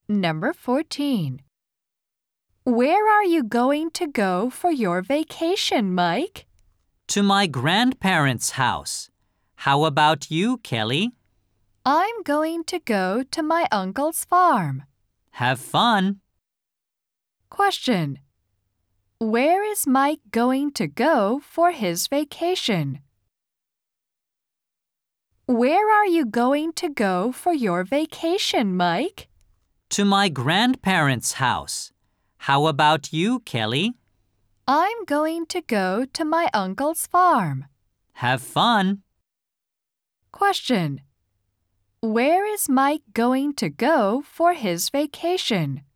Number 14. Where are you going to go for your vacation, Mike? To my grandparents' house. How about you, Kelly? I'm going to go to my uncle's farm. Have fun. Question. Where is Mike going to go for his vacation? Where are you going to go for your vacation, Mike? To my grandparents' house. How about you, Kelly? I'm going to go to my uncle's farm. Have fun. Question. Where is Mike going to go for his vacation?